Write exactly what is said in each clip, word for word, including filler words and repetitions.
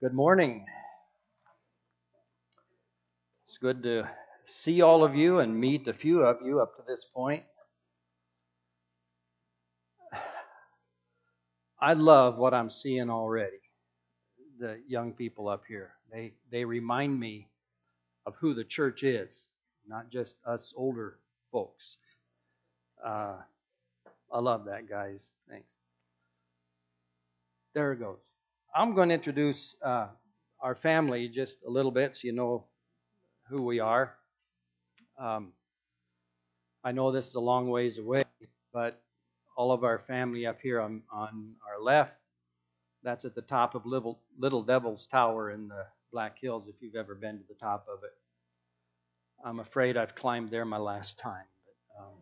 Good morning. It's good to see all of you and meet a few of you up to this point. I love what I'm seeing already. The young people up here. They they remind me of who the church is, not just us older folks. Uh, I love that, guys. Thanks. There it goes. I'm going to introduce uh, our family just a little bit so you know who we are. Um, I know this is a long ways away, but all of our family up here on, on our left, that's at the top of Little, Little Devil's Tower in the Black Hills, if you've ever been to the top of it. I'm afraid I've climbed there my last time. But, um,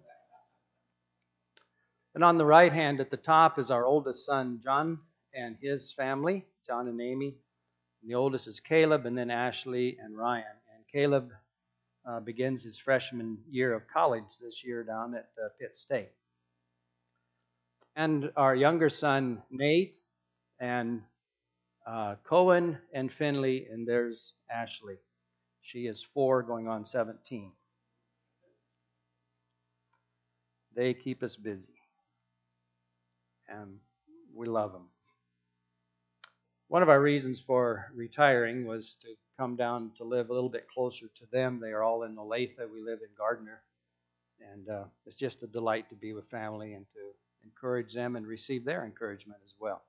and on the right hand at the top is our oldest son, John, and his family, John and Amy. And the oldest is Caleb, and then Ashley and Ryan. And Caleb uh, begins his freshman year of college this year down at uh, Pitt State. And our younger son, Nate, and uh, Cohen and Finley, and there's Ashley. She is four going on seventeen. They keep us busy, and we love them. One of our reasons for retiring was to come down to live a little bit closer to them. They are all in Olathe. We live in Gardner, and uh, it's just a delight to be with family and to encourage them and receive their encouragement as well.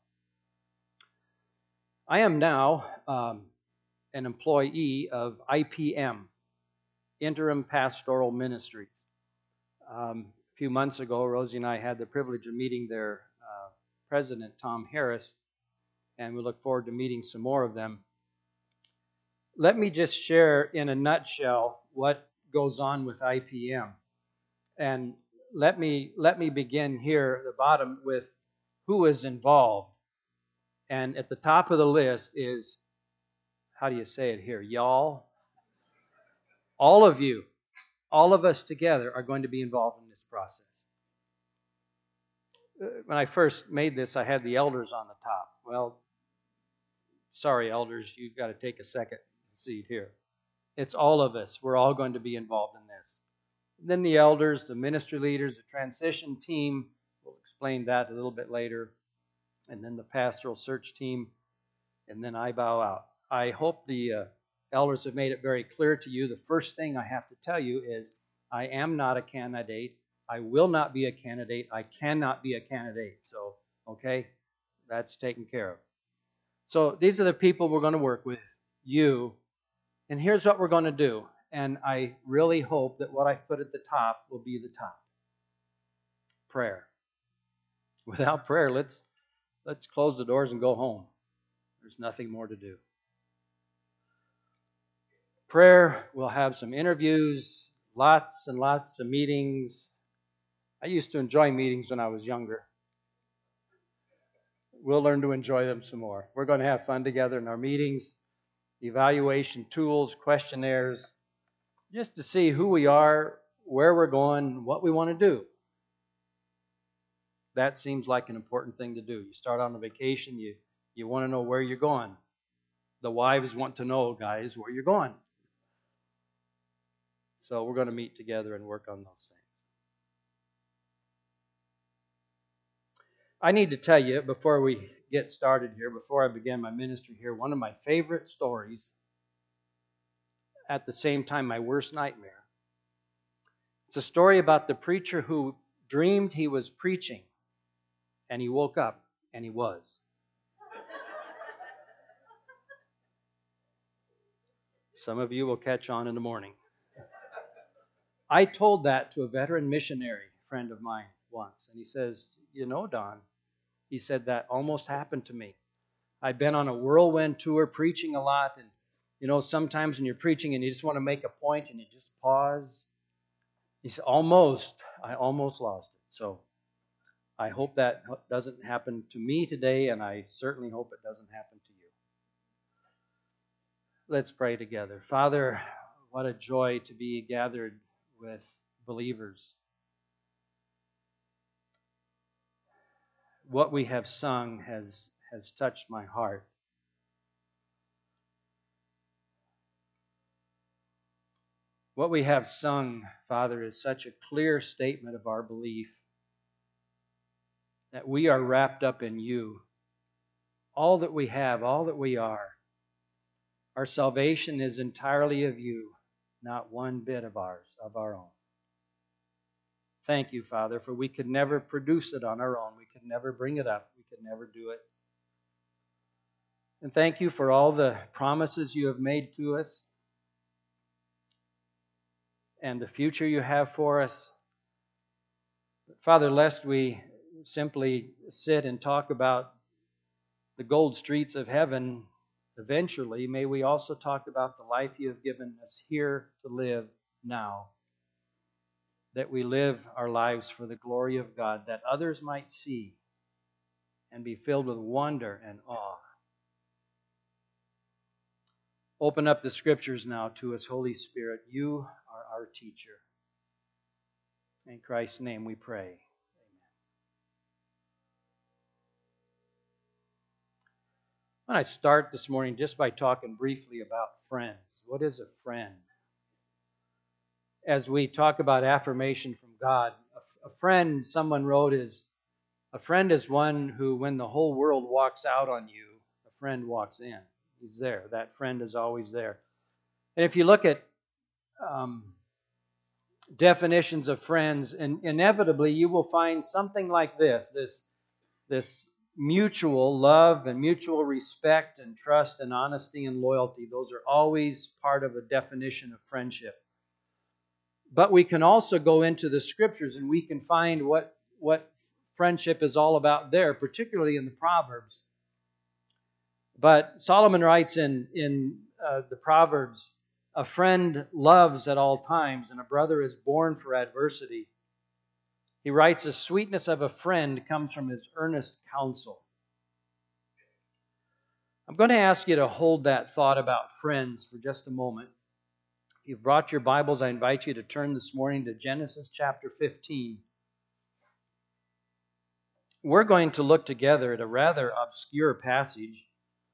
I am now um, an employee of I P M, Interim Pastoral Ministries. Um, a few months ago, Rosie and I had the privilege of meeting their uh, president, Tom Harris, and we look forward to meeting some more of them. Let me just share in a nutshell what goes on with I P M. And let me let me begin here at the bottom with who is involved. And at the top of the list is, how do you say it here? Y'all. All of you, all of us together are going to be involved in this process. When I first made this, I had the elders on the top. Well, sorry, elders, you've got to take a second seat here. It's all of us. We're all going to be involved in this. Then the elders, the ministry leaders, the transition team, we'll explain that a little bit later, and then the pastoral search team, and then I bow out. I hope the uh, elders have made it very clear to you. The first thing I have to tell you is I am not a candidate. I will not be a candidate. I cannot be a candidate. So, okay, that's taken care of. So these are the people we're going to work with, you. And here's what we're going to do. And I really hope that what I've put at the top will be the top. Prayer. Without prayer, let's let's close the doors and go home. There's nothing more to do. Prayer, we'll have some interviews, lots and lots of meetings. I used to enjoy meetings when I was younger. We'll learn to enjoy them some more. We're going to have fun together in our meetings, evaluation tools, questionnaires, just to see who we are, where we're going, what we want to do. That seems like an important thing to do. You start on a vacation, you, you want to know where you're going. The wives want to know, guys, where you're going. So we're going to meet together and work on those things. I need to tell you, before we get started here, before I begin my ministry here, one of my favorite stories, at the same time my worst nightmare. It's a story about the preacher who dreamed he was preaching, and he woke up, and he was. Some of you will catch on in the morning. I told that to a veteran missionary friend of mine once, and he says, you know, Don, he said, that almost happened to me. I've been on a whirlwind tour preaching a lot, and you know, sometimes when you're preaching and you just want to make a point and you just pause. He said, almost, I almost lost it. So I hope that doesn't happen to me today, and I certainly hope it doesn't happen to you. Let's pray together. Father, what a joy to be gathered with believers. What we have sung has, has touched my heart. What we have sung, Father, is such a clear statement of our belief that we are wrapped up in you. All that we have, all that we are, our salvation is entirely of you, not one bit of ours, of our own. Thank you, Father, for we could never produce it on our own. We could never bring it up. We could never do it. And thank you for all the promises you have made to us and the future you have for us. Father, lest we simply sit and talk about the gold streets of heaven eventually, may we also talk about the life you have given us here to live now. That we live our lives for the glory of God, that others might see and be filled with wonder and awe. Open up the Scriptures now to us, Holy Spirit. You are our teacher. In Christ's name we pray. Amen. I want to start this morning just by talking briefly about friends. What is a friend? As we talk about affirmation from God, a, a friend, someone wrote, is a friend is one who, when the whole world walks out on you, a friend walks in. He's there. That friend is always there. And if you look at um, definitions of friends, and inevitably you will find something like this, this, this mutual love and mutual respect and trust and honesty and loyalty. Those are always part of a definition of friendship. But we can also go into the Scriptures and we can find what, what friendship is all about there, particularly in the Proverbs. But Solomon writes in, in uh, the Proverbs, a friend loves at all times, and a brother is born for adversity. He writes, the sweetness of a friend comes from his earnest counsel. I'm going to ask you to hold that thought about friends for just a moment. If you've brought your Bibles, I invite you to turn this morning to Genesis chapter fifteen. We're going to look together at a rather obscure passage.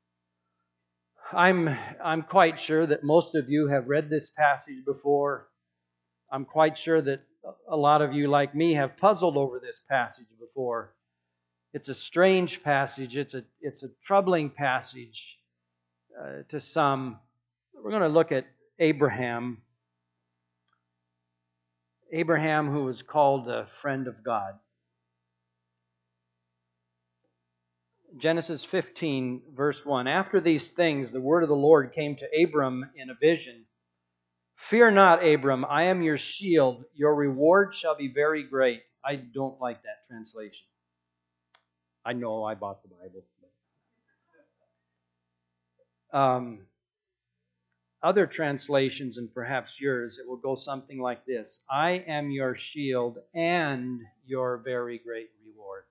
I'm, I'm quite sure that most of you have read this passage before. I'm quite sure that a lot of you, like me, have puzzled over this passage before. It's a strange passage. It's a, it's a troubling passage uh, to some. We're going to look at Abraham. Abraham, who was called a friend of God. Genesis fifteen, verse one. After these things, the word of the Lord came to Abram in a vision. Fear not, Abram, I am your shield. Your reward shall be very great. I don't like that translation. I know I bought the Bible. Um, other translations, and perhaps yours, it will go something like this. I am your shield and your very great reward.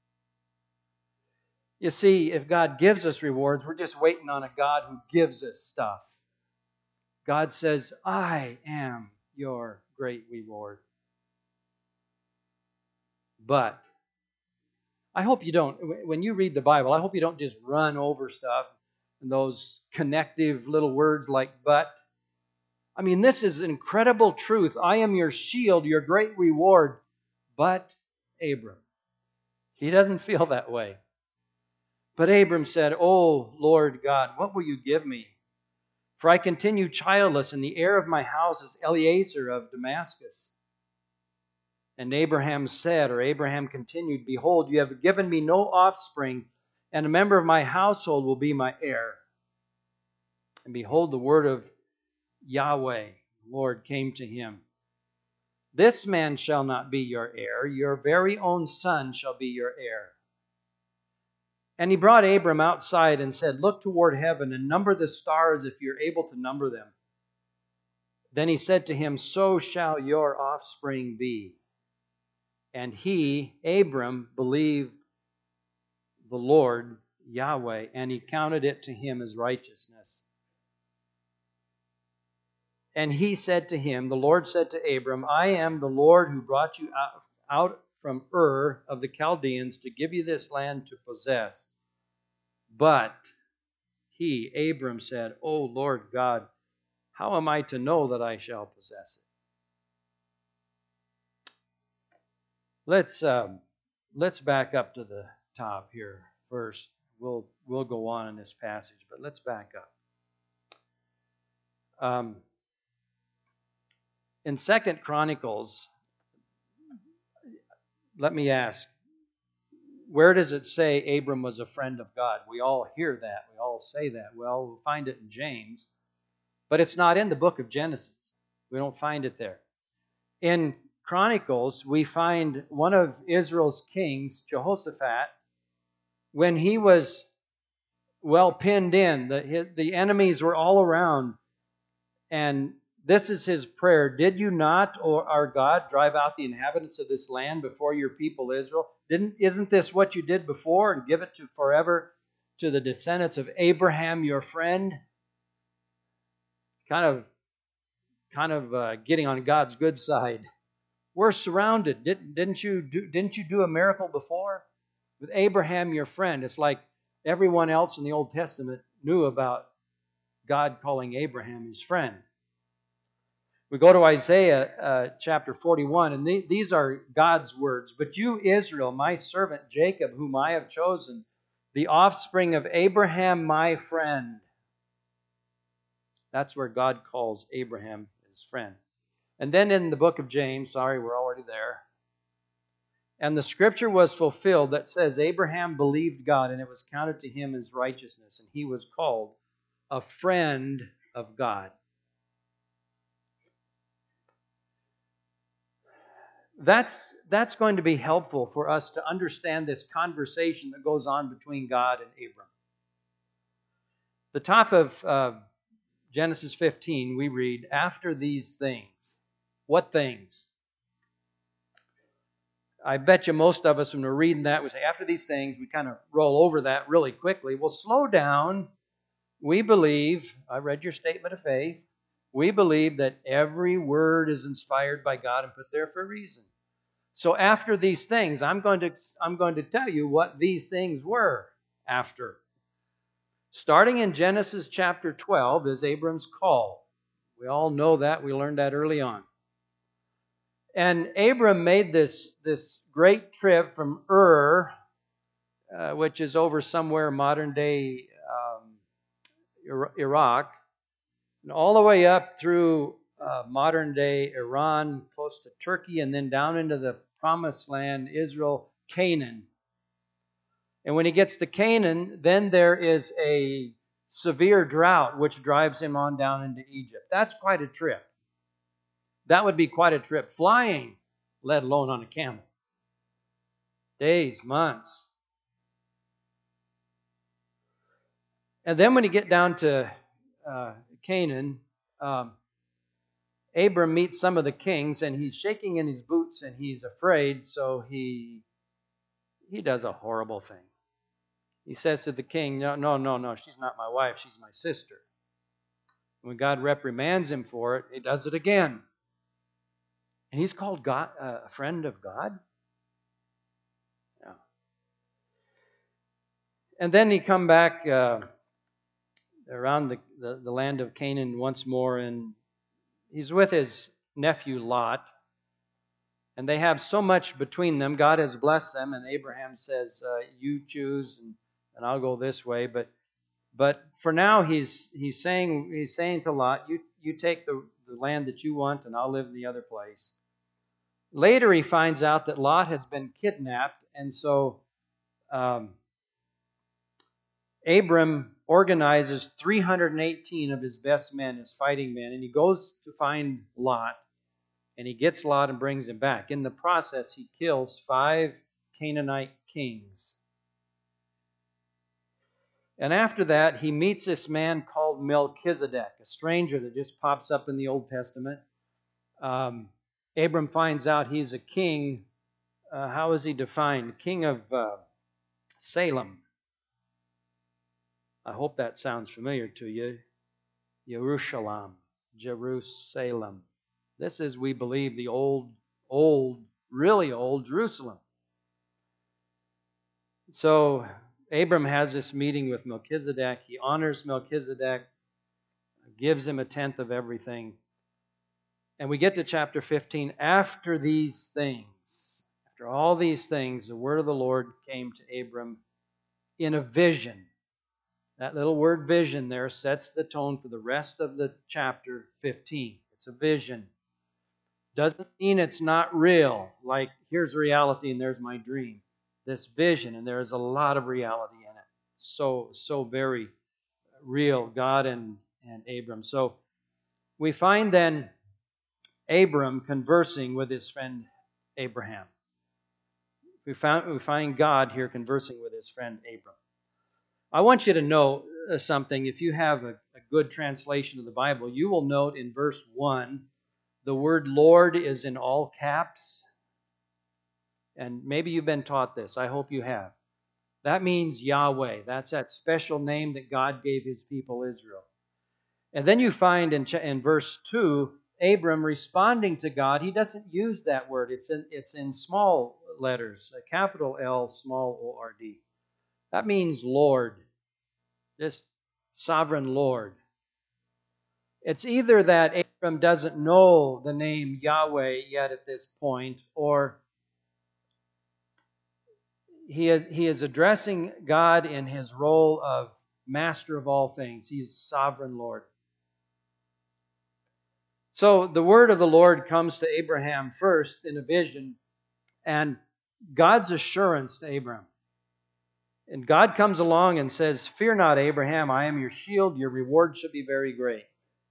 You see, if God gives us rewards, we're just waiting on a God who gives us stuff. God says, I am your great reward. But I hope you don't, when you read the Bible, I hope you don't just run over stuff and those connective little words like but. I mean, this is incredible truth. I am your shield, your great reward. But Abram, he doesn't feel that way. But Abram said, O Lord God, what will you give me? For I continue childless, and the heir of my house is Eliezer of Damascus. And Abraham said, or Abraham continued, Behold, you have given me no offspring, and a member of my household will be my heir. And behold, the word of Yahweh, Lord, came to him. This man shall not be your heir, your very own son shall be your heir. And he brought Abram outside and said, Look toward heaven and number the stars if you're able to number them. Then he said to him, So shall your offspring be. And he, Abram, believed the Lord, Yahweh, and he counted it to him as righteousness. And he said to him, the Lord said to Abram, I am the Lord who brought you out, out from Ur of the Chaldeans to give you this land to possess. But he, Abram, said, O Lord God, How am I to know that I shall possess it? Let's um, let's back up to the top here first. We'll we'll go on in this passage, but let's back up. Um, in Second Chronicles, let me ask, where does it say Abram was a friend of God? We all hear that. We all say that. Well, we'll find it in James, but it's not in the book of Genesis. We don't find it there. In Chronicles, we find one of Israel's kings, Jehoshaphat, when he was well pinned in, the, the enemies were all around, and this is his prayer. Did you not, or our God, drive out the inhabitants of this land before your people Israel? Didn't, isn't this what you did before, and give it to forever to the descendants of Abraham, your friend? Kind of, kind of uh, getting on God's good side. We're surrounded. Didn't, didn't you do, didn't you do a miracle before? With Abraham, your friend. It's like everyone else in the Old Testament knew about God calling Abraham his friend. We go to Isaiah uh, chapter forty-one, and th- these are God's words. But you, Israel, my servant Jacob, whom I have chosen, the offspring of Abraham, my friend. That's where God calls Abraham his friend. And then in the book of James, sorry, we're already there. And the scripture was fulfilled that says, Abraham believed God, and it was counted to him as righteousness, and he was called a friend of God. That's, that's going to be helpful for us to understand this conversation that goes on between God and Abram. The top of uh, Genesis fifteen, we read, after these things. What things? I bet you most of us, when we're reading that, we say, after these things, we kind of roll over that really quickly. Well, slow down. We believe, I read your statement of faith, we believe that every word is inspired by God and put there for a reason. So after these things, I'm going to, I'm going to tell you what these things were after. Starting in Genesis chapter twelve is Abram's call. We all know that. We learned that early on. And Abram made this, this great trip from Ur, uh, which is over somewhere modern-day um, Iraq, and all the way up through uh, modern-day Iran, close to Turkey, and then down into the promised land, Israel, Canaan. And when he gets to Canaan, then there is a severe drought, which drives him on down into Egypt. That's quite a trip. That would be quite a trip flying, let alone on a camel. Days, months. And then when you get down to uh, Canaan, um, Abram meets some of the kings, and he's shaking in his boots, and he's afraid, so he he does a horrible thing. He says to the king, no, no, no, no, she's not my wife, she's my sister. When God reprimands him for it, he does it again. And he's called God, uh, a friend of God? Yeah. And then he come back uh, around the, the, the land of Canaan once more, and he's with his nephew Lot. And they have so much between them. God has blessed them, and Abraham says, uh, you choose, and, and I'll go this way. But but for now, he's he's saying he's saying to Lot, you, you take the, the land that you want, and I'll live in the other place. Later, he finds out that Lot has been kidnapped, and so um, Abram organizes three hundred eighteen of his best men, his fighting men, and he goes to find Lot, and he gets Lot and brings him back. In the process, he kills five Canaanite kings. And after that, he meets this man called Melchizedek, a stranger that just pops up in the Old Testament. Um, Abram finds out he's a king. Uh, how is he defined? King of uh, Salem. I hope that sounds familiar to you. Jerusalem. Jerusalem. This is, we believe, the old, old, really old Jerusalem. So Abram has this meeting with Melchizedek. He honors Melchizedek. gives him a tenth of everything. And we get to chapter fifteen. After these things, after all these things, the word of the Lord came to Abram in a vision. That little word vision there sets the tone for the rest of the chapter fifteen. It's a vision. Doesn't mean it's not real, like here's reality and there's my dream. This vision, and there is a lot of reality in it. So, so very real, God and, and Abram. So we find then Abram conversing with his friend Abraham. We, found, we find God here conversing with his friend Abram. I want you to know something. If you have a, a good translation of the Bible, you will note in verse one, the word Lord is in all caps. And maybe you've been taught this. I hope you have. That means Yahweh. That's that special name that God gave his people Israel. And then you find in, in verse two, Abram responding to God. He doesn't use that word. It's in, it's in small letters, a capital L, small O R D. That means Lord. Just sovereign Lord. It's either that Abram doesn't know the name Yahweh yet at this point, or he he is addressing God in his role of master of all things. He's sovereign Lord. So the word of the Lord comes to Abraham first in a vision, and God's assurance to Abraham. And God comes along and says, "Fear not, Abraham, I am your shield. Your reward shall be very great."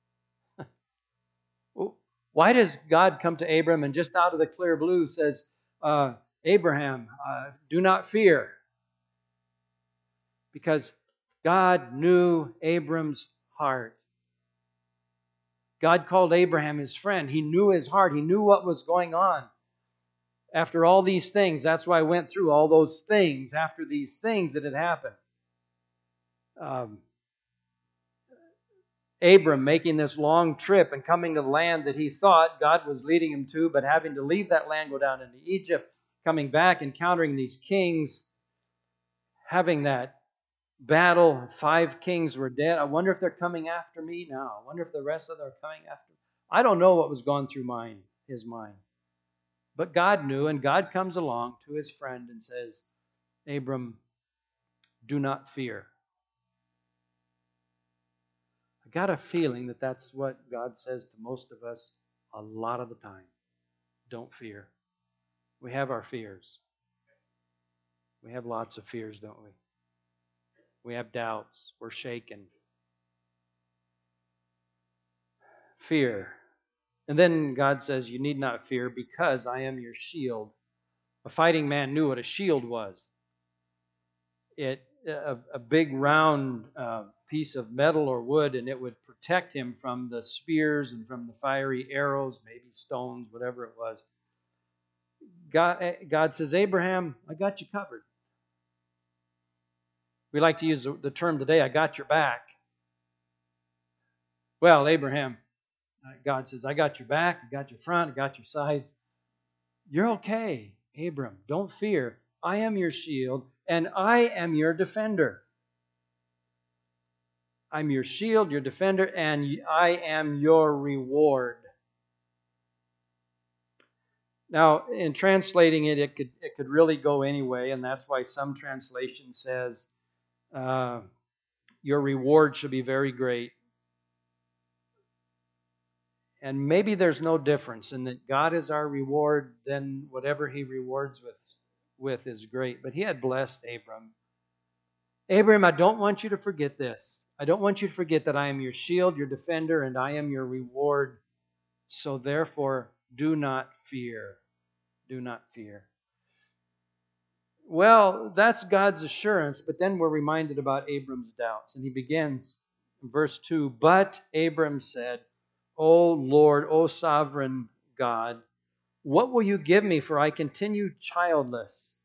Why does God come to Abram and just out of the clear blue says, uh, Abraham, uh, do not fear? Because God knew Abram's heart. God called Abraham his friend. He knew his heart. He knew what was going on. After all these things, that's why I went through all those things after these things that had happened. Um, Abram making this long trip and coming to the land that he thought God was leading him to, but having to leave that land, go down into Egypt, coming back, encountering these kings, having that battle. Five kings were dead. I wonder if they're coming after me now. I wonder if the rest of them are coming after me. I don't know what was going through mind, his mind. But God knew, and God comes along to his friend and says, Abram, do not fear. I got a feeling that that's what God says to most of us a lot of the time. Don't fear. We have our fears. We have lots of fears, don't we? We have doubts. We're shaken. Fear. And then God says, you need not fear because I am your shield. A fighting man knew what a shield was. It a, a big round uh, piece of metal or wood, and it would protect him from the spears and from the fiery arrows, maybe stones, whatever it was. God, God says, Abraham, I got you covered. We like to use the term today, I got your back. Well, Abraham, God says, I got your back, I got your front, I got your sides. You're okay, Abram. Don't fear. I am your shield, and I am your defender. I'm your shield, your defender, and I am your reward. Now, in translating it, it could it could really go any way, and that's why some translation says, uh, your reward should be very great. And maybe there's no difference in that God is our reward, then whatever he rewards with, with is great. But he had blessed Abram. Abram, I don't want you to forget this. I don't want you to forget that I am your shield, your defender, and I am your reward. So therefore, do not fear. Do not fear. Well, that's God's assurance, but then we're reminded about Abram's doubts. And he begins in verse two, but Abram said, O Lord, O sovereign God, what will you give me, for I continue childless?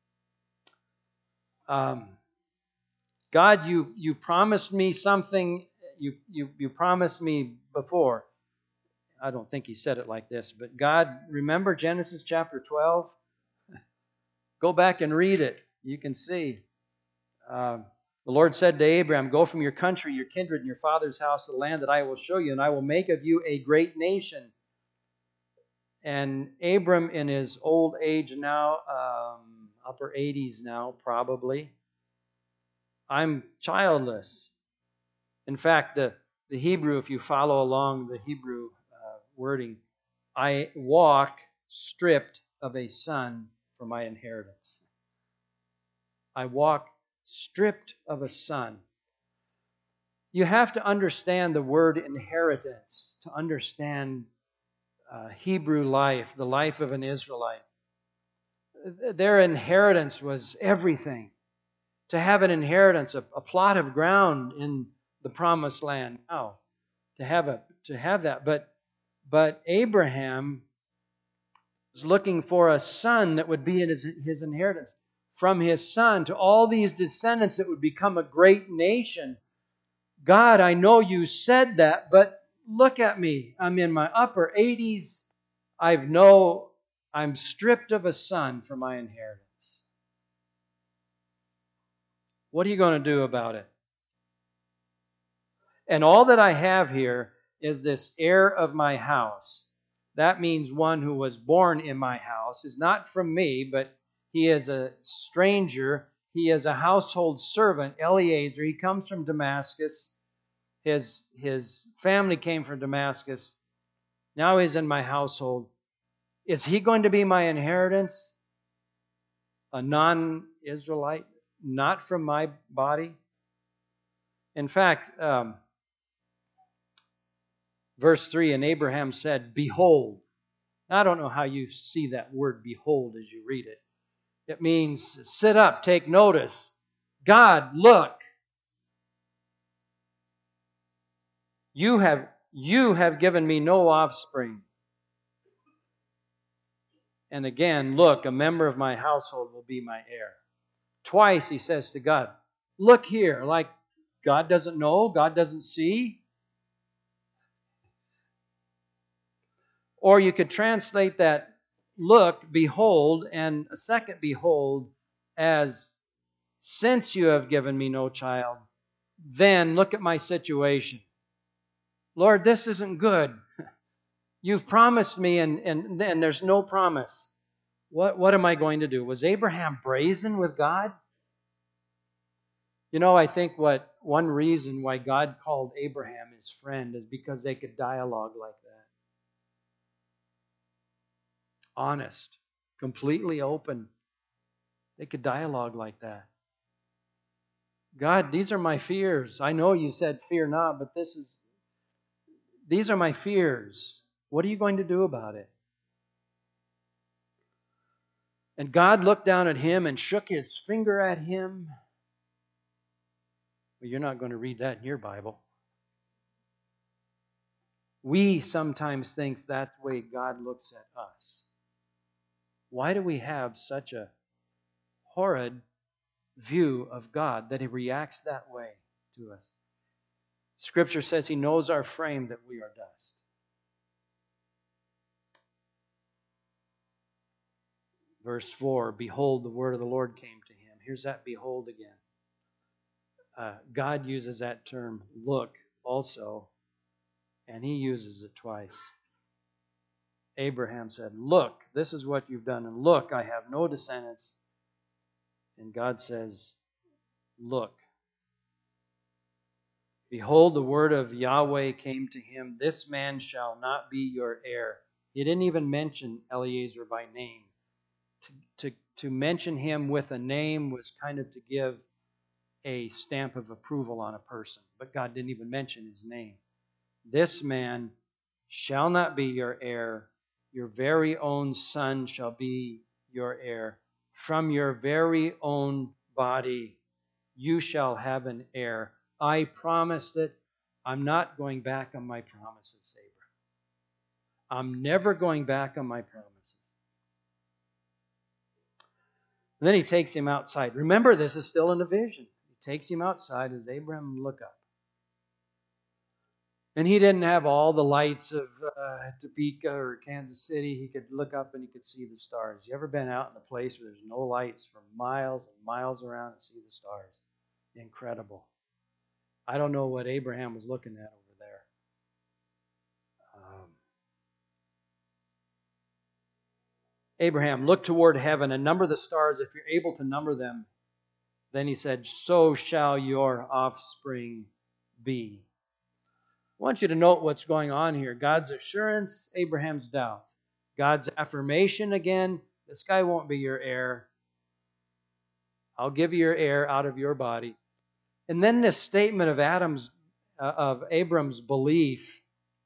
Um, God, you you promised me something. You, you, you promised me before. I don't think he said it like this, but God, remember Genesis chapter twelve? Go back and read it. You can see. Um, The Lord said to Abraham, go from your country, your kindred, and your father's house to the land that I will show you, and I will make of you a great nation. And Abram, in his old age now, um, upper eighties now, probably, I'm childless. In fact, the, the Hebrew, if you follow along the Hebrew uh, wording, I walk stripped of a son for my inheritance. I walk stripped of a son. You have to understand the word inheritance to understand uh, Hebrew life, the life of an Israelite. Their inheritance was everything. To have an inheritance, a, a plot of ground in the promised land. Now, to have a to have that, but but Abraham was looking for a son that would be in his, his inheritance. From his son to all these descendants that would become a great nation. God, I know you said that, but look at me. I'm in my upper eighties. I've no, I'm stripped of a son for my inheritance. What are you going to do about it? And all that I have here is this heir of my house. That means one who was born in my house, is not from me, but he is a stranger. He is a household servant, Eliezer. He comes from Damascus. His, his family came from Damascus. Now he's in my household. Is he going to be my inheritance? A non-Israelite? Not from my body? In fact, um, verse three, and Abraham said, behold. Now, I don't know how you see that word behold as you read it. It means sit up, take notice. God, look. You have, you have given me no offspring. And again, look, a member of my household will be my heir. Twice he says to God, look here, like God doesn't know, God doesn't see. Or you could translate that look, behold, and a second behold as since you have given me no child, then look at my situation. Lord, this isn't good. You've promised me and, and, and there's no promise. What, what am I going to do? Was Abraham brazen with God? You know, I think what one reason why God called Abraham his friend is because they could dialogue like that. Honest, completely open. They could dialogue like that. God, these are my fears. I know you said fear not, but this is, these are my fears. What are you going to do about it? And God looked down at him and shook his finger at him. Well, you're not going to read that in your Bible. We sometimes think that's the way God looks at us. Why do we have such a horrid view of God that He reacts that way to us? Scripture says He knows our frame, that we are dust. Verse four, behold, the word of the Lord came to him. Here's that behold again. Uh, God uses that term, look, also, and He uses it twice. Abraham said, look, this is what you've done, and look, I have no descendants. And God says, look. Behold, the word of Yahweh came to him, this man shall not be your heir. He didn't even mention Eliezer by name. To, to, to mention him with a name was kind of to give a stamp of approval on a person. But God didn't even mention his name. This man shall not be your heir. Your very own son shall be your heir. From your very own body you shall have an heir. I promised it. I'm not going back on my promises, Abraham. I'm never going back on my promises. And then he takes him outside. Remember, this is still in a vision. He takes him outside as Abraham look up. And he didn't have all the lights of uh, Topeka or Kansas City. He could look up and he could see the stars. You ever been out in a place where there's no lights for miles and miles around and see the stars? Incredible. I don't know what Abraham was looking at over there. Um, Abraham, look toward heaven and number the stars if you're able to number them. Then he said, so shall your offspring be. I want you to note what's going on here. God's assurance, Abraham's doubt. God's affirmation again, this guy won't be your heir. I'll give you your heir out of your body. And then this statement of Adam's, uh, of Abram's belief.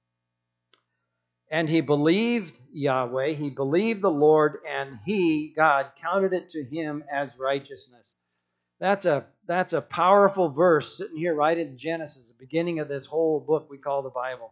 And he believed Yahweh, he believed the Lord, and he, God, counted it to him as righteousness. That's a that's a powerful verse sitting here right in Genesis, the beginning of this whole book we call the Bible.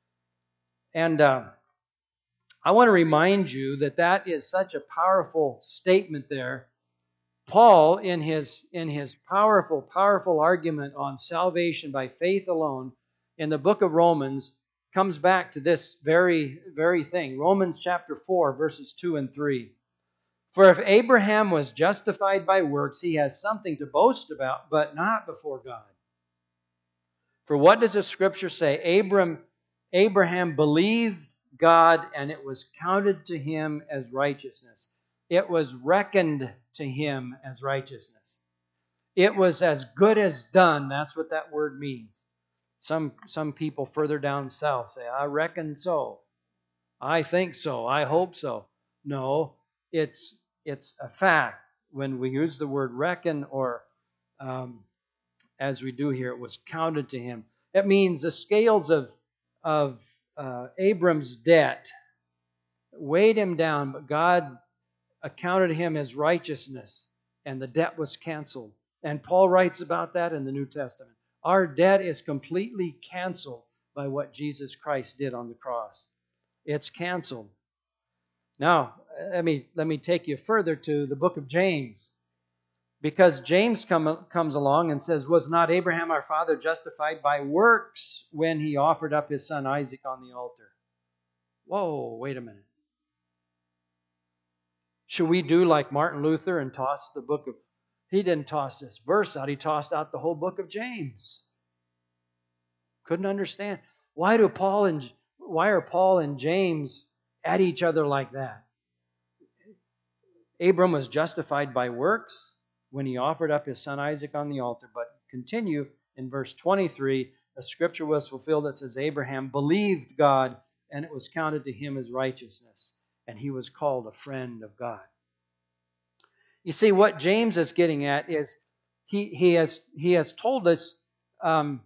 And uh, I want to remind you that that is such a powerful statement there. Paul, in his in his powerful, powerful argument on salvation by faith alone, in the book of Romans, comes back to this very, very thing. Romans chapter four, verses two and three. For if Abraham was justified by works, he has something to boast about, but not before God. For what does the scripture say? Abram, Abraham believed God, and it was counted to him as righteousness. It was reckoned to him as righteousness. It was as good as done. That's what that word means. Some, some people further down south say, I reckon so. I think so. I hope so. No, it's it's a fact. When we use the word reckon, or um, as we do here, it was counted to him. It means the scales of, of uh, Abram's debt weighed him down, but God accounted him as righteousness, and the debt was canceled. And Paul writes about that in the New Testament. Our debt is completely canceled by what Jesus Christ did on the cross. It's canceled. Now, let me, let me take you further to the book of James. Because James come, comes along and says, was not Abraham our father justified by works when he offered up his son Isaac on the altar? Whoa, wait a minute. Should we do like Martin Luther and toss the book of... He didn't toss this verse out. He tossed out the whole book of James. Couldn't understand. Why do Paul and why are Paul and James at each other like that? Abram was justified by works when he offered up his son Isaac on the altar. But continue in verse twenty-three, the scripture was fulfilled that says, Abraham believed God, and it was counted to him as righteousness, and he was called a friend of God. You see, what James is getting at is he, he, has, he has told us, um,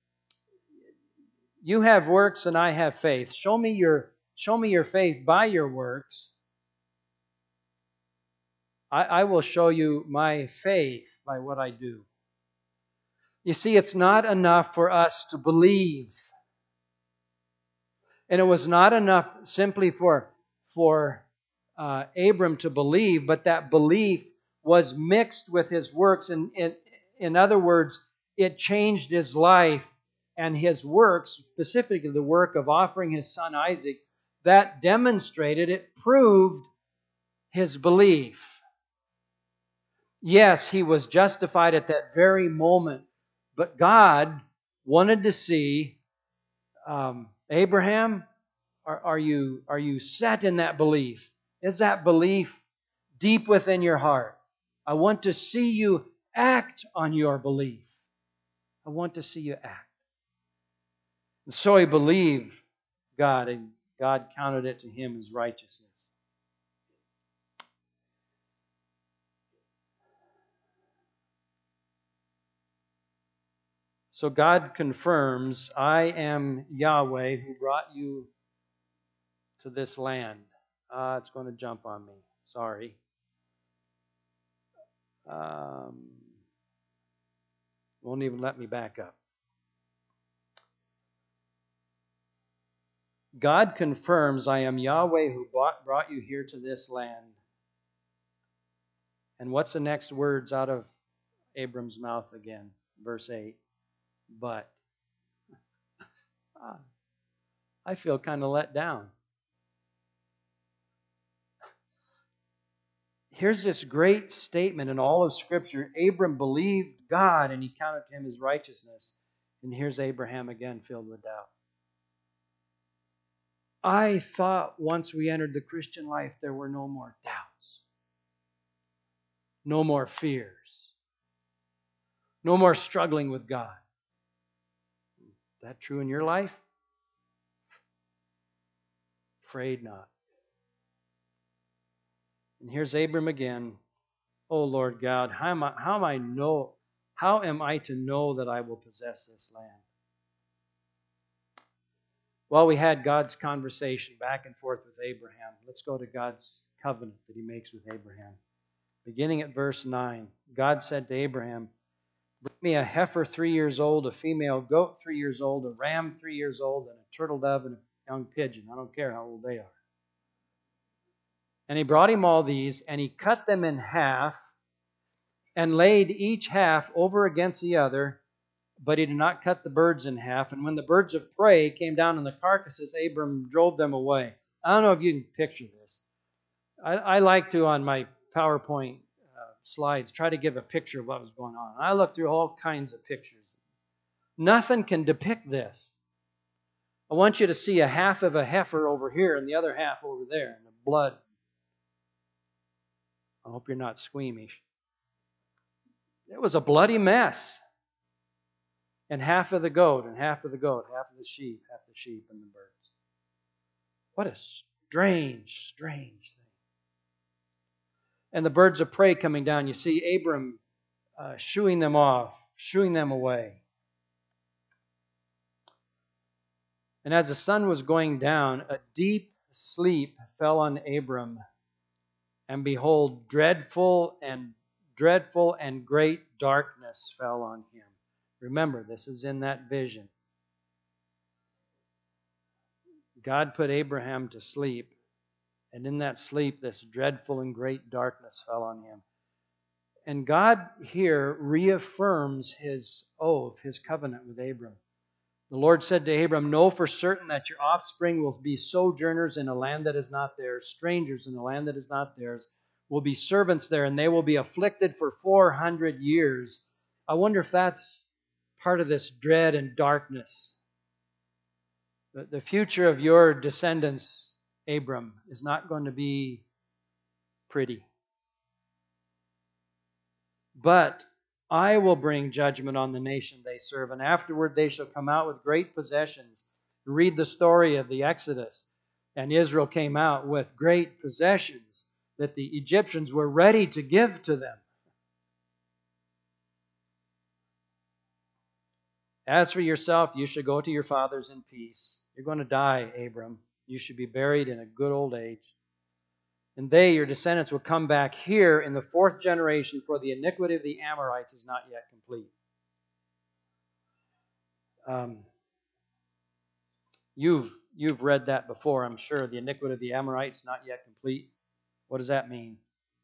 you have works and I have faith. Show me your, show me your faith by your works. I, I will show you my faith by what I do. You see, it's not enough for us to believe. And it was not enough simply for, for uh, Abram to believe, but that belief was mixed with his works. And in, in other words, it changed his life, and his works, specifically the work of offering his son Isaac, that demonstrated, it proved his belief. Yes, he was justified at that very moment, but God wanted to see, um, Abraham, are, are you, are you set in that belief? Is that belief deep within your heart? I want to see you act on your belief. I want to see you act. And so he believed God, and God counted it to him as righteousness. So God confirms, I am Yahweh who brought you to this land. Ah, uh, it's going to jump on me. Sorry. Um, won't even let me back up. God confirms, I am Yahweh who brought, brought you here to this land. And what's the next words out of Abram's mouth again? Verse eight. But. Ah, I feel kind of let down. here's this great statement in all of Scripture. Abram believed God and he counted to him his righteousness. And here's Abraham again filled with doubt. I thought once we entered the Christian life there were no more doubts, no more fears, no more struggling with God. Is that true in your life? Afraid not. And here's Abram again. Oh Lord God, how am I, how am I know how am I to know that I will possess this land? Well, we had God's conversation back and forth with Abraham. Let's go to God's covenant that he makes with Abraham. Beginning at verse nine, God said to Abraham, bring me a heifer three years old, a female goat three years old, a ram three years old, and a turtle dove and a young pigeon. I don't care how old they are. And he brought him all these, and he cut them in half, and laid each half over against the other, but he did not cut the birds in half. And when the birds of prey came down on the carcasses, Abram drove them away. I don't know if you can picture this. I, I like to, on my PowerPoint uh, slides, try to give a picture of what was going on. I looked through all kinds of pictures. Nothing can depict this. I want you to see a half of a heifer over here and the other half over there, and the blood. I hope you're not squeamish. It was a bloody mess. And half of the goat, and half of the goat, half of the sheep, half the sheep, and the birds. What a strange, strange thing. And the birds of prey coming down. You see Abram uh, shooing them off, shooing them away. And as the sun was going down, a deep sleep fell on Abram. And behold, dreadful and dreadful and great darkness fell on him. Remember, this is in that vision. God put Abraham to sleep, and in that sleep, this dreadful and great darkness fell on him. And God here reaffirms his oath, his covenant with Abram. The Lord said to Abram, know for certain that your offspring will be sojourners in a land that is not theirs, strangers in a land that is not theirs, will be servants there, and they will be afflicted for four hundred years. I wonder if that's part of this dread and darkness. The, the future of your descendants, Abram, is not going to be pretty. But I will bring judgment on the nation they serve, and afterward they shall come out with great possessions. Read the story of the Exodus. And Israel came out with great possessions that the Egyptians were ready to give to them. As for yourself, you should go to your fathers in peace. You're going to die, Abram. You should be buried in a good old age. And they, your descendants, will come back here in the fourth generation, for the iniquity of the Amorites is not yet complete. Um, you've, you've read that before, I'm sure. The iniquity of the Amorites not yet complete. What does that mean?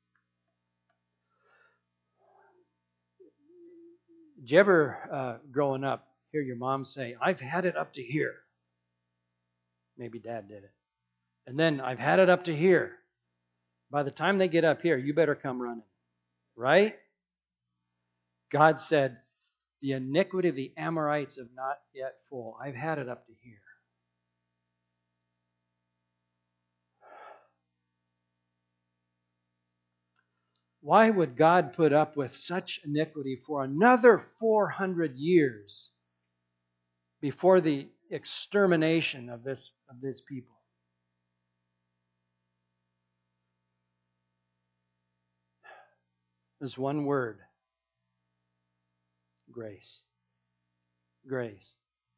Did you ever, uh, growing up, hear your mom say, I've had it up to here? Maybe Dad did it. And then, I've had it up to here. By the time they get up here, you better come running. Right? God said, the iniquity of the Amorites have not yet full. I've had it up to here. Why would God put up with such iniquity for another four hundred years before the extermination of this, of this people? There's one word. Grace. Grace.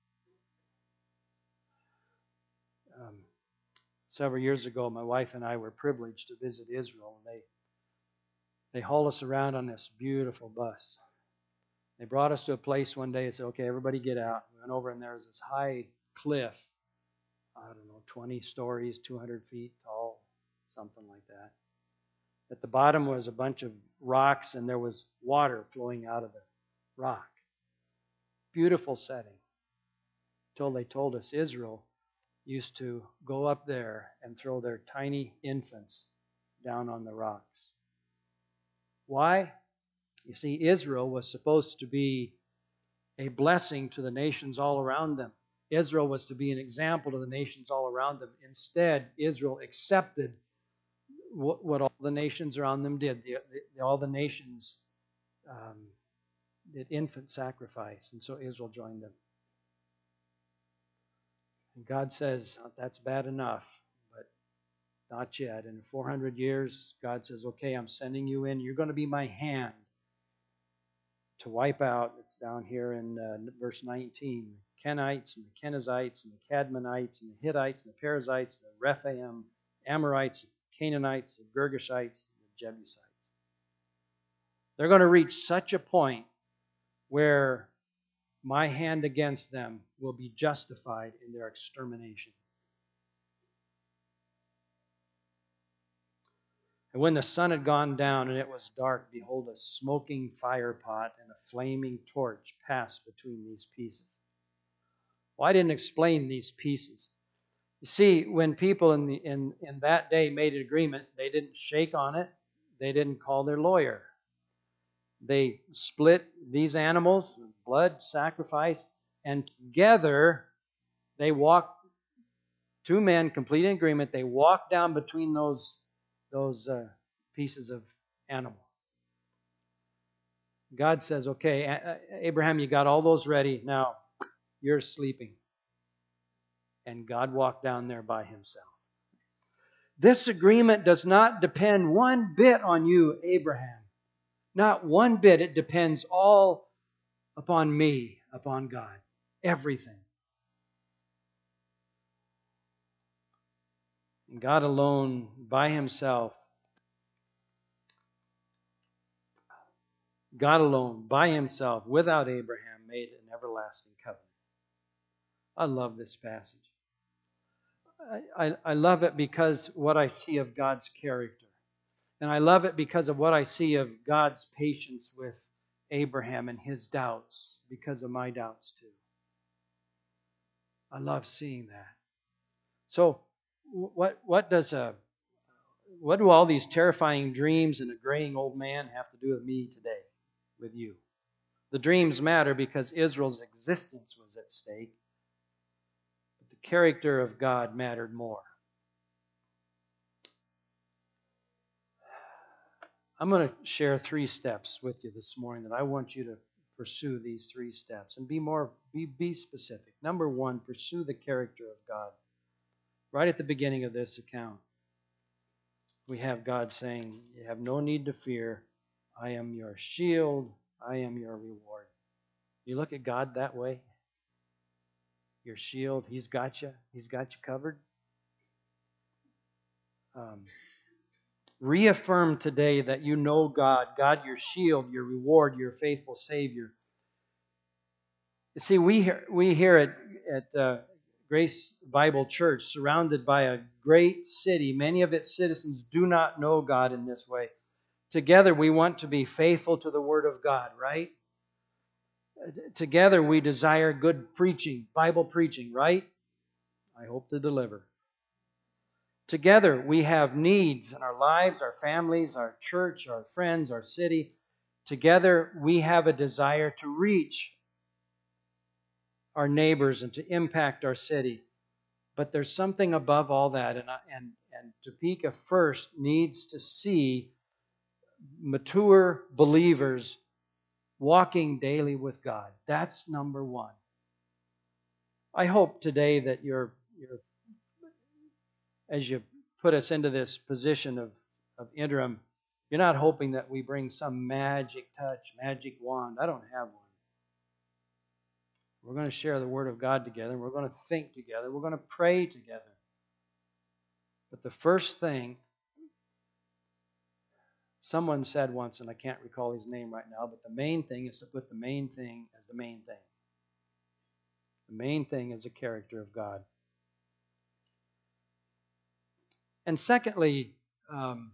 Um, several years ago, my wife and I were privileged to visit Israel, and they They hauled us around on this beautiful bus. They brought us to a place one day and said, okay, everybody get out. We went over and there was this high cliff, I don't know, twenty stories, two hundred feet tall, something like that. At the bottom was a bunch of rocks and there was water flowing out of the rock. Beautiful setting. Until they told us Israel used to go up there and throw their tiny infants down on the rocks. Why? You see, Israel was supposed to be a blessing to the nations all around them. Israel was to be an example to the nations all around them. Instead, Israel accepted what, what all the nations around them did. The, the, all the nations um, did infant sacrifice, and so Israel joined them. And God says, that's bad enough, but not yet. In four hundred years, God says, okay, I'm sending you in. You're going to be my hand to wipe out. It's down here in uh, verse nineteen. The Kenites and the Kenizzites and the Cadmonites and the Hittites and the Perizzites, the Rephaim, Amorites, Canaanites, the Girgashites, and the Jebusites. They're going to reach such a point where my hand against them will be justified in their extermination. And when the sun had gone down and it was dark, behold, a smoking fire pot and a flaming torch passed between these pieces. Well, I didn't explain these pieces. You see, when people in, the, in, in that day made an agreement, they didn't shake on it. They didn't call their lawyer. They split these animals, blood, sacrifice, and together they walked, two men, complete agreement, they walked down between those, those uh, pieces of animal. God says, okay, Abraham, you got all those ready. Now, you're sleeping. And God walked down there by himself. This agreement does not depend one bit on you, Abraham. Not one bit. It depends all upon me, upon God. Everything. And God alone, by himself, God alone, by himself, without Abraham, made an everlasting covenant. I love this passage. I, I, I love it because what I see of God's character. And I love it because of what I see of God's patience with Abraham and his doubts, because of my doubts too. I love seeing that. So, what what does a what do all these terrifying dreams and a graying old man have to do with me today, with you? The dreams matter because Israel's existence was at stake. But the character of God mattered more. I'm going to share three steps with you this morning that I want you to pursue these three steps and be more be, be specific. Number one, pursue the character of God. Right at the beginning of this account, we have God saying, you have no need to fear. I am your shield. I am your reward. You look at God that way. Your shield, He's got you. He's got you covered. Um, reaffirm today that you know God. God, your shield, your reward, your faithful Savior. You see, we hear, we here at, at uh, Grace Bible Church, surrounded by a great city, many of its citizens do not know God in this way. Together, we want to be faithful to the Word of God, right? Together, we desire good preaching, Bible preaching, right? I hope to deliver. Together, we have needs in our lives, our families, our church, our friends, our city. Together, we have a desire to reach our neighbors and to impact our city. But there's something above all that, and, and, and Topeka First needs to see mature believers walking daily with God. That's number one. I hope today that you're, you're as you put us into this position of, of interim, you're not hoping that we bring some magic touch, magic wand. I don't have one. We're going to share the Word of God together, and we're going to think together. We're going to pray together. But the first thing, someone said once, and I can't recall his name right now, but the main thing is to put the main thing as the main thing. The main thing is the character of God. And secondly, um,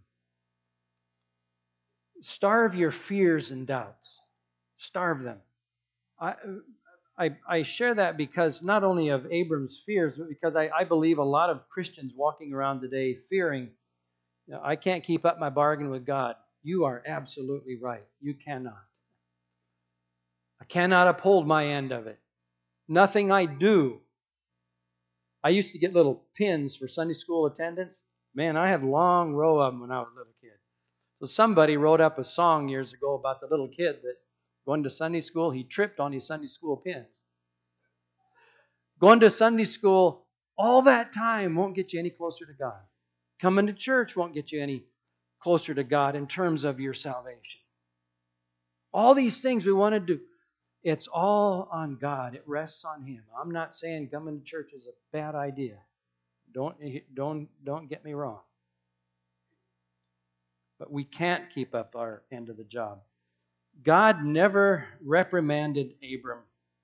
starve your fears and doubts. Starve them. I, I, I share that because not only of Abram's fears, but because I, I believe a lot of Christians walking around today fearing, you know, I can't keep up my bargain with God. You are absolutely right. You cannot. I cannot uphold my end of it. Nothing I do. I used to get little pins for Sunday school attendance. Man, I had a long row of them when I was a little kid. So somebody wrote up a song years ago about the little kid that going to Sunday school, he tripped on his Sunday school pins. Going to Sunday school all that time won't get you any closer to God. Coming to church won't get you any closer to God in terms of your salvation. All these things we want to do, it's all on God. It rests on Him. I'm not saying coming to church is a bad idea. Don't, don't, don't get me wrong. But we can't keep up our end of the job. God never reprimanded Abram.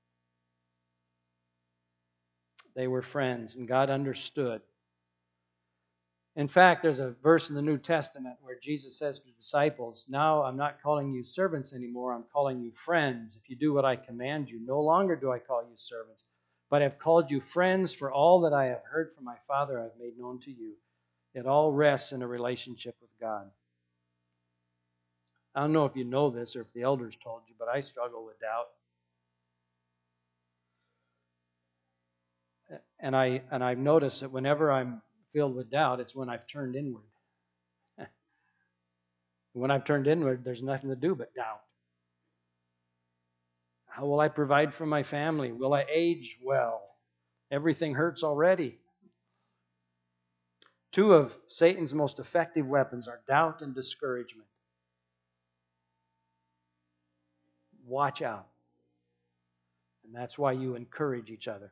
They were friends, and God understood. In fact, there's a verse in the New Testament where Jesus says to the disciples, now I'm not calling you servants anymore, I'm calling you friends. If you do what I command you, no longer do I call you servants, but I've called you friends, for all that I have heard from my Father I've made known to you. It all rests in a relationship with God. I don't know if you know this or if the elders told you, but I struggle with doubt. And I and I've noticed that whenever I'm filled with doubt, it's when I've turned inward. When I've turned inward, there's nothing to do but doubt. How will I provide for my family? Will I age well? Everything hurts already. Two of Satan's most effective weapons are doubt and discouragement. Watch out. And that's why you encourage each other.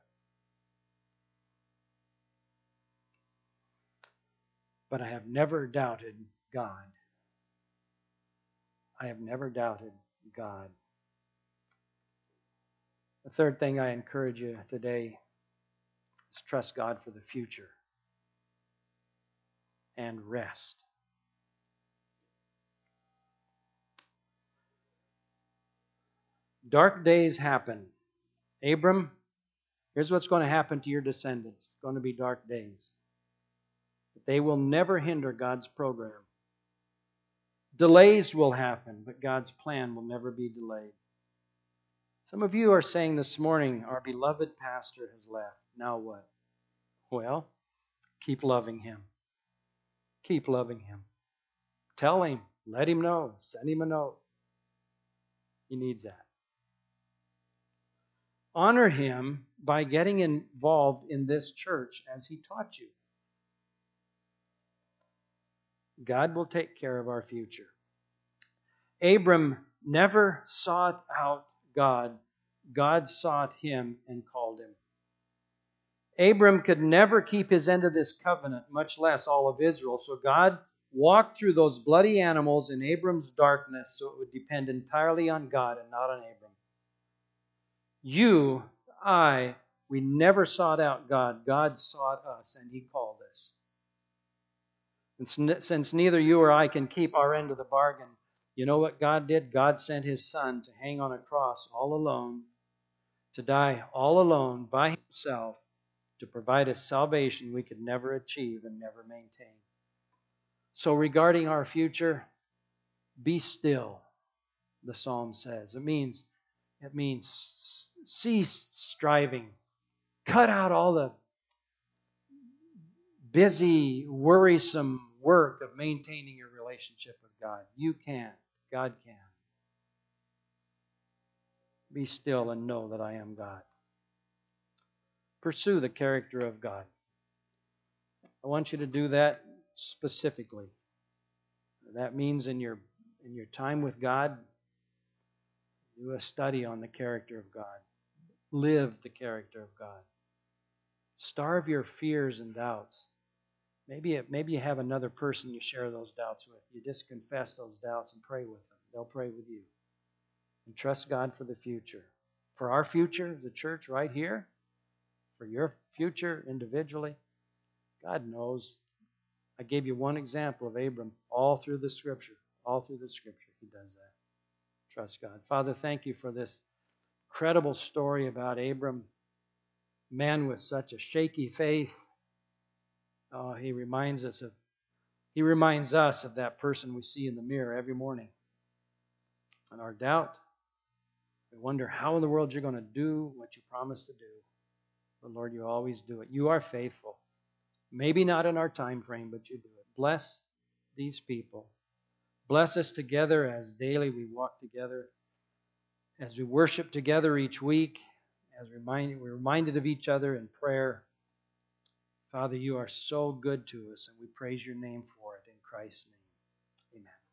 But I have never doubted God. I have never doubted God. The third thing I encourage you today is trust God for the future and rest. Dark days happen. Abram, here's what's going to happen to your descendants. It's going to be dark days. But they will never hinder God's program. Delays will happen, but God's plan will never be delayed. Some of you are saying this morning, our beloved pastor has left. Now what? Well, keep loving him. Keep loving him. Tell him. Let him know. Send him a note. He needs that. Honor him by getting involved in this church as he taught you. God will take care of our future. Abram never sought out God. God sought him and called him. Abram could never keep his end of this covenant, much less all of Israel. So God walked through those bloody animals in Abram's darkness so it would depend entirely on God and not on Abram. You, I, we never sought out God. God sought us and He called us. And since neither you or I can keep our end of the bargain, you know what God did? God sent His Son to hang on a cross all alone, to die all alone by Himself, to provide us salvation we could never achieve and never maintain. So regarding our future, be still, the psalm says. It means, it means cease striving. Cut out all the busy, worrisome work of maintaining your relationship with God. You can. God can. Be still and know that I am God. Pursue the character of God. I want you to do that specifically. That means in your in your time with God, do a study on the character of God. Live the character of God. Starve your fears and doubts. Maybe it, maybe you have another person you share those doubts with. You just confess those doubts and pray with them. They'll pray with you. And trust God for the future. For our future, the church right here, for your future individually, God knows. I gave you one example of Abram all through the Scripture. All through the Scripture, he does that. Trust God. Father, thank you for this incredible story about Abram, man with such a shaky faith. Oh, he reminds us of He reminds us of that person we see in the mirror every morning. And our doubt, we wonder how in the world you're going to do what you promised to do. But Lord, you always do it. You are faithful. Maybe not in our time frame, but you do it. Bless these people. Bless us together as daily we walk together, as we worship together each week, as remind, we're reminded of each other in prayer. Father, you are so good to us, and we praise your name for it in Christ's name. Amen.